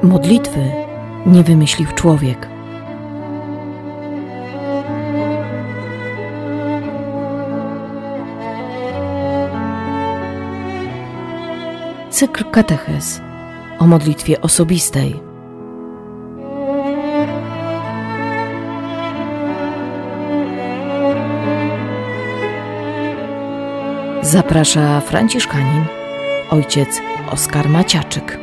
Modlitwy nie wymyślił człowiek. Cykl katechez o modlitwie osobistej. Zaprasza franciszkanin, ojciec Oskar Maciaczyk.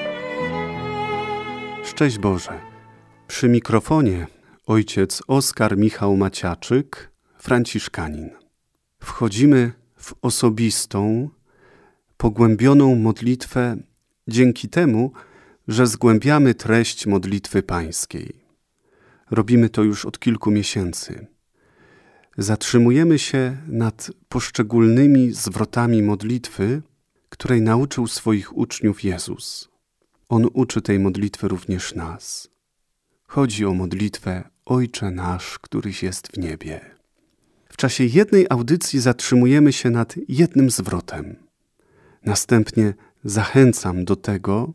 Szczęść Boże. Przy mikrofonie ojciec Oskar Michał Maciaczyk, franciszkanin. Wchodzimy w osobistą, pogłębioną modlitwę dzięki temu, że zgłębiamy treść modlitwy pańskiej. Robimy to już od kilku miesięcy. Zatrzymujemy się nad poszczególnymi zwrotami modlitwy, której nauczył swoich uczniów Jezus. On uczy tej modlitwy również nas. Chodzi o modlitwę Ojcze nasz, któryś jest w niebie. W czasie jednej audycji zatrzymujemy się nad jednym zwrotem. Następnie zachęcam do tego,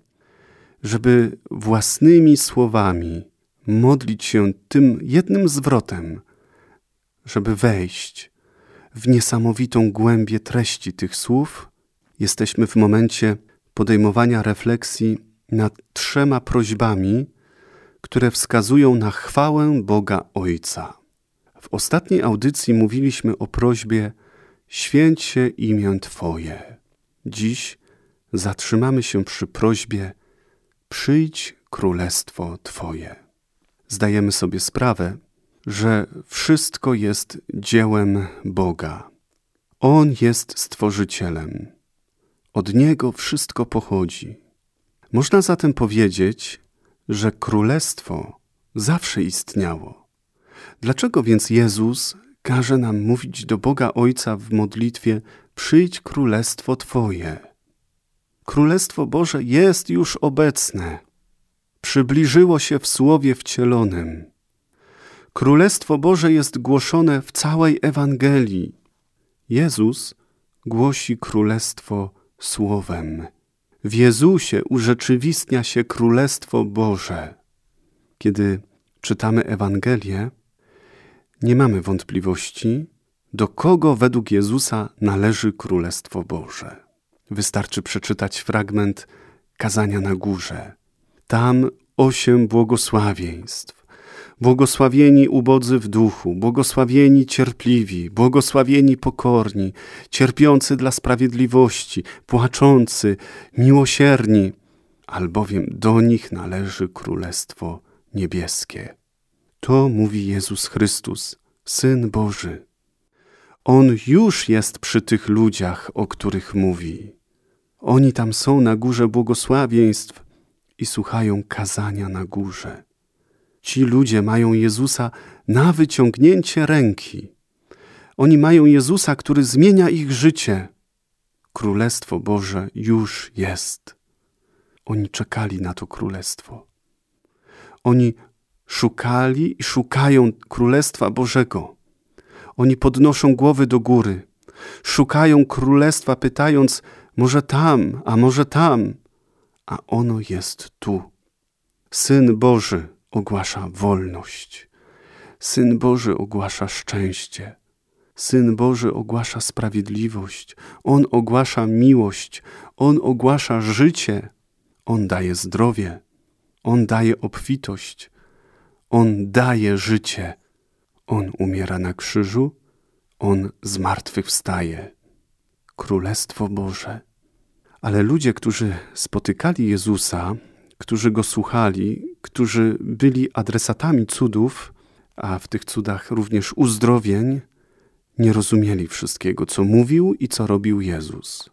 żeby własnymi słowami modlić się tym jednym zwrotem, żeby wejść w niesamowitą głębię treści tych słów. Jesteśmy w momencie podejmowania refleksji nad 3 prośbami, które wskazują na chwałę Boga Ojca. W ostatniej audycji mówiliśmy o prośbie święć się imię Twoje. Dziś zatrzymamy się przy prośbie przyjdź królestwo Twoje. Zdajemy sobie sprawę, że wszystko jest dziełem Boga. On jest Stworzycielem. Od Niego wszystko pochodzi. Można zatem powiedzieć, że królestwo zawsze istniało. Dlaczego więc Jezus każe nam mówić do Boga Ojca w modlitwie przyjdź królestwo Twoje? Królestwo Boże jest już obecne. Przybliżyło się w Słowie wcielonym. Królestwo Boże jest głoszone w całej Ewangelii. Jezus głosi królestwo Słowem. W Jezusie urzeczywistnia się Królestwo Boże. Kiedy czytamy Ewangelię, nie mamy wątpliwości, do kogo według Jezusa należy Królestwo Boże. Wystarczy przeczytać fragment Kazania na Górze. Tam 8 błogosławieństw. Błogosławieni ubodzy w duchu, błogosławieni cierpliwi, błogosławieni pokorni, cierpiący dla sprawiedliwości, płaczący, miłosierni, albowiem do nich należy Królestwo Niebieskie. To mówi Jezus Chrystus, Syn Boży. On już jest przy tych ludziach, o których mówi. Oni tam są na górze błogosławieństw i słuchają kazania na górze. Ci ludzie mają Jezusa na wyciągnięcie ręki. Oni mają Jezusa, który zmienia ich życie. Królestwo Boże już jest. Oni czekali na to Królestwo. Oni szukali i szukają Królestwa Bożego. Oni podnoszą głowy do góry. Szukają Królestwa, pytając, może tam, a może tam. A ono jest tu. Syn Boży ogłasza wolność. Syn Boży ogłasza szczęście. Syn Boży ogłasza sprawiedliwość. On ogłasza miłość. On ogłasza życie. On daje zdrowie. On daje obfitość. On daje życie. On umiera na krzyżu. On zmartwychwstaje. Królestwo Boże. Ale ludzie, którzy spotykali Jezusa, którzy Go słuchali, którzy byli adresatami cudów, a w tych cudach również uzdrowień, nie rozumieli wszystkiego, co mówił i co robił Jezus.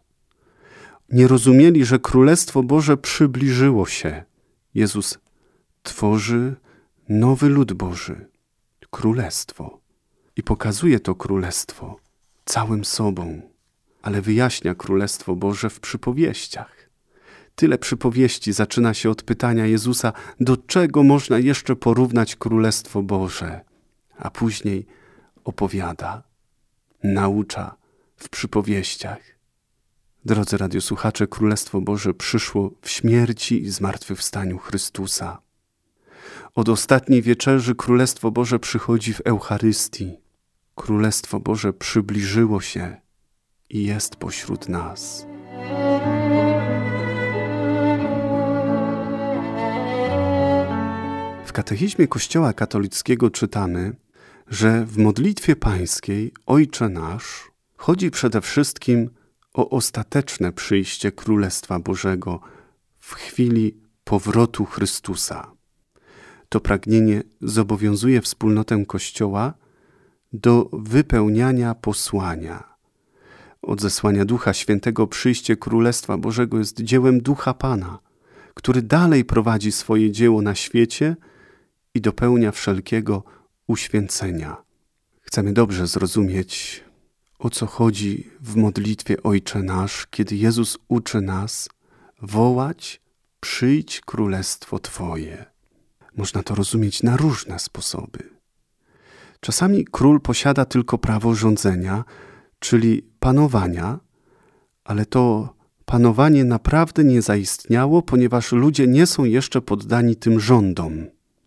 Nie rozumieli, że Królestwo Boże przybliżyło się. Jezus tworzy nowy lud Boży, Królestwo. I pokazuje to Królestwo całym sobą, ale wyjaśnia Królestwo Boże w przypowieściach. Tyle przypowieści zaczyna się od pytania Jezusa, do czego można jeszcze porównać Królestwo Boże, a później opowiada, naucza w przypowieściach. Drodzy radiosłuchacze, Królestwo Boże przyszło w śmierci i zmartwychwstaniu Chrystusa. Od ostatniej wieczerzy Królestwo Boże przychodzi w Eucharystii. Królestwo Boże przybliżyło się i jest pośród nas. W katechizmie Kościoła katolickiego czytamy, że w modlitwie pańskiej Ojcze Nasz chodzi przede wszystkim o ostateczne przyjście Królestwa Bożego w chwili powrotu Chrystusa. To pragnienie zobowiązuje wspólnotę Kościoła do wypełniania posłania. Od zesłania Ducha Świętego przyjście Królestwa Bożego jest dziełem Ducha Pana, który dalej prowadzi swoje dzieło na świecie i dopełnia wszelkiego uświęcenia. Chcemy dobrze zrozumieć, o co chodzi w modlitwie Ojcze Nasz, kiedy Jezus uczy nas wołać: przyjdź Królestwo Twoje. Można to rozumieć na różne sposoby. Czasami król posiada tylko prawo rządzenia, czyli panowania, ale to panowanie naprawdę nie zaistniało, ponieważ ludzie nie są jeszcze poddani tym rządom.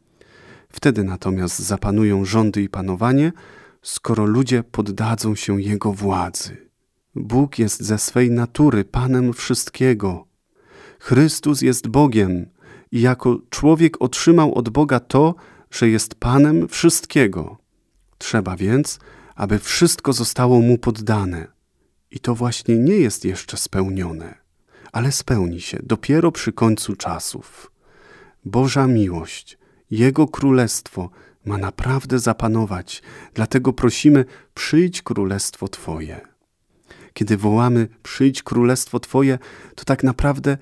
Wtedy natomiast zapanują rządy i panowanie, skoro ludzie poddadzą się Jego władzy. Bóg jest ze swej natury Panem wszystkiego. Chrystus jest Bogiem i jako człowiek otrzymał od Boga to, że jest Panem wszystkiego. Trzeba więc, aby wszystko zostało Mu poddane. I to właśnie nie jest jeszcze spełnione, ale spełni się dopiero przy końcu czasów. Boża miłość, Jego Królestwo ma naprawdę zapanować, dlatego prosimy: przyjdź Królestwo Twoje. Kiedy wołamy: przyjdź Królestwo Twoje, to tak naprawdę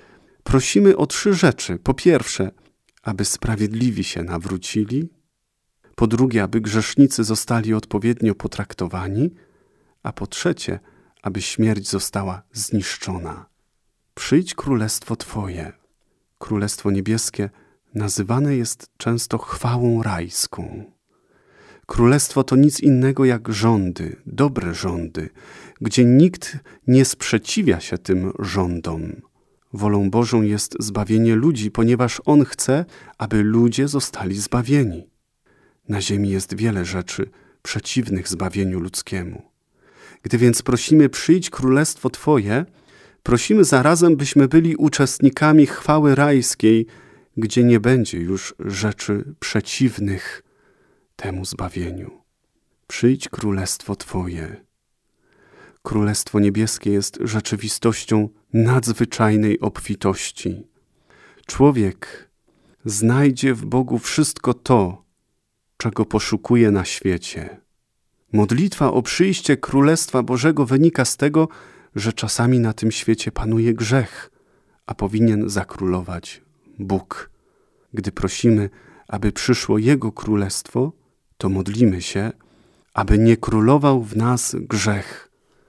prosimy o 3 rzeczy. Po pierwsze, aby sprawiedliwi się nawrócili. Po drugie, aby grzesznicy zostali odpowiednio potraktowani. A po trzecie, aby śmierć została zniszczona. Przyjdź Królestwo Twoje. Królestwo Niebieskie nazywane jest często chwałą rajską. Królestwo to nic innego jak rządy, dobre rządy, gdzie nikt nie sprzeciwia się tym rządom. Wolą Bożą jest zbawienie ludzi, ponieważ On chce, aby ludzie zostali zbawieni. Na ziemi jest wiele rzeczy przeciwnych zbawieniu ludzkiemu. Gdy więc prosimy: przyjdź Królestwo Twoje, prosimy zarazem, byśmy byli uczestnikami chwały rajskiej, gdzie nie będzie już rzeczy przeciwnych temu zbawieniu. Przyjdź Królestwo Twoje. Królestwo Niebieskie jest rzeczywistością nadzwyczajnej obfitości. Człowiek znajdzie w Bogu wszystko to, czego poszukuje na świecie. Modlitwa o przyjście Królestwa Bożego wynika z tego, że czasami na tym świecie panuje grzech, a powinien zakrólować Bóg. Gdy prosimy, aby przyszło Jego Królestwo, to modlimy się, aby nie królował w nas grzech,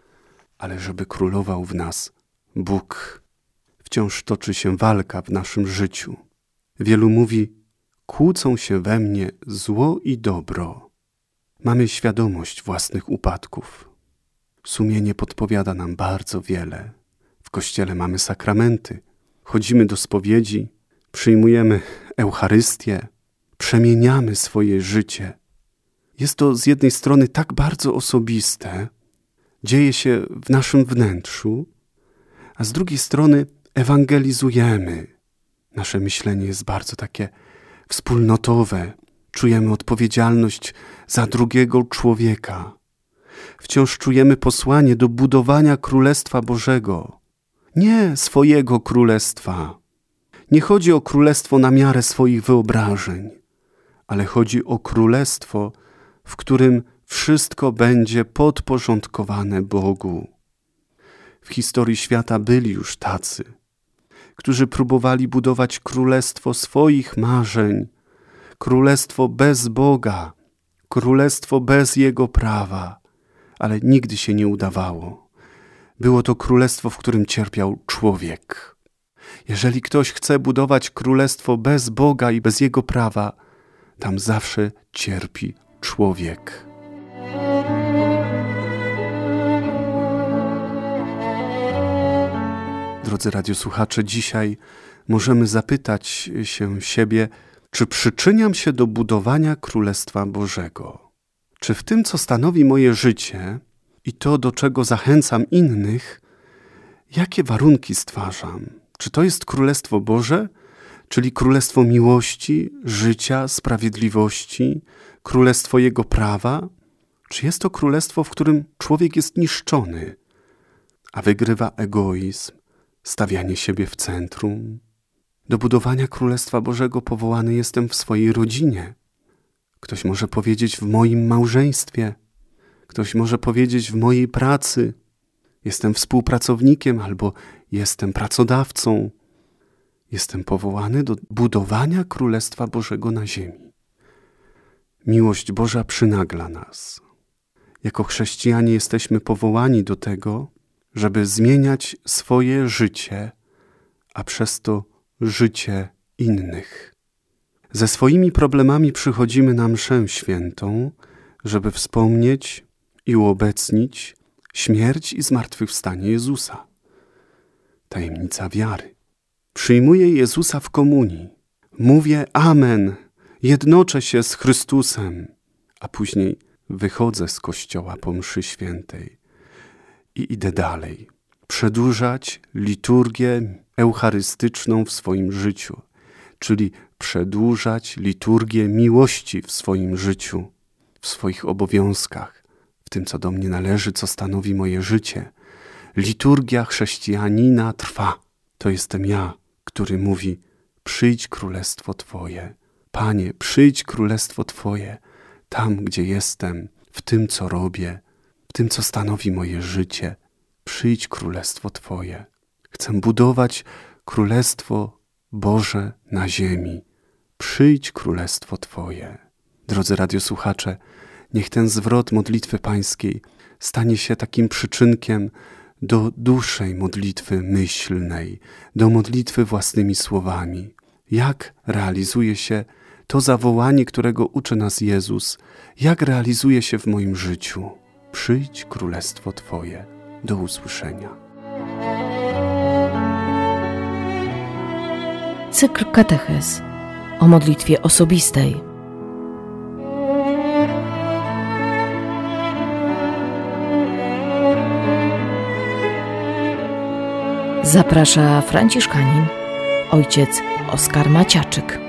ale żeby królował w nas Bóg. Wciąż toczy się walka w naszym życiu. Wielu mówi: kłócą się we mnie zło i dobro. Mamy świadomość własnych upadków. Sumienie podpowiada nam bardzo wiele. W Kościele mamy sakramenty, chodzimy do spowiedzi, przyjmujemy Eucharystię, przemieniamy swoje życie. Jest to z jednej strony tak bardzo osobiste, dzieje się w naszym wnętrzu, a z drugiej strony ewangelizujemy. Nasze myślenie jest bardzo takie wspólnotowe. Czujemy odpowiedzialność za drugiego człowieka. Wciąż czujemy posłanie do budowania Królestwa Bożego. Nie swojego królestwa. Nie chodzi o królestwo na miarę swoich wyobrażeń, ale chodzi o królestwo, w którym wszystko będzie podporządkowane Bogu. W historii świata byli już tacy, którzy próbowali budować królestwo swoich marzeń, królestwo bez Boga, królestwo bez Jego prawa, ale nigdy się nie udawało. Było to królestwo, w którym cierpiał człowiek. Jeżeli ktoś chce budować królestwo bez Boga i bez Jego prawa, tam zawsze cierpi człowiek. Drodzy radiosłuchacze, dzisiaj możemy zapytać się siebie, czy przyczyniam się do budowania Królestwa Bożego? Czy w tym, co stanowi moje życie i to, do czego zachęcam innych, jakie warunki stwarzam? Czy to jest Królestwo Boże, czyli Królestwo miłości, życia, sprawiedliwości, Królestwo Jego prawa? Czy jest to królestwo, w którym człowiek jest niszczony, a wygrywa egoizm, stawianie siebie w centrum? Do budowania Królestwa Bożego powołany jestem w swojej rodzinie. Ktoś może powiedzieć w moim małżeństwie. Ktoś może powiedzieć w mojej pracy. Jestem współpracownikiem albo jestem pracodawcą. Jestem powołany do budowania Królestwa Bożego na ziemi. Miłość Boża przynagla nas. Jako chrześcijanie jesteśmy powołani do tego, żeby zmieniać swoje życie, a przez to życie innych. Ze swoimi problemami przychodzimy na mszę świętą, żeby wspomnieć i uobecnić śmierć i zmartwychwstanie Jezusa. Tajemnica wiary. Przyjmuję Jezusa w komunii. Mówię amen, jednoczę się z Chrystusem, a później wychodzę z kościoła po mszy świętej i idę dalej. Przedłużać liturgię eucharystyczną w swoim życiu, czyli przedłużać liturgię miłości w swoim życiu, w swoich obowiązkach, w tym, co do mnie należy, co stanowi moje życie. Liturgia chrześcijanina trwa. To jestem ja, który mówi: przyjdź Królestwo Twoje. Panie, przyjdź Królestwo Twoje, tam, gdzie jestem, w tym, co robię, w tym, co stanowi moje życie. Przyjdź Królestwo Twoje. Chcę budować Królestwo Boże na ziemi. Przyjdź Królestwo Twoje. Drodzy radiosłuchacze, niech ten zwrot modlitwy pańskiej stanie się takim przyczynkiem do dłuższej modlitwy myślnej, do modlitwy własnymi słowami. Jak realizuje się to zawołanie, którego uczy nas Jezus? Jak realizuje się w moim życiu? Przyjdź Królestwo Twoje. Do usłyszenia. Cykl katechez o modlitwie osobistej. Zaprasza franciszkanin, ojciec Oskar Maciaczyk.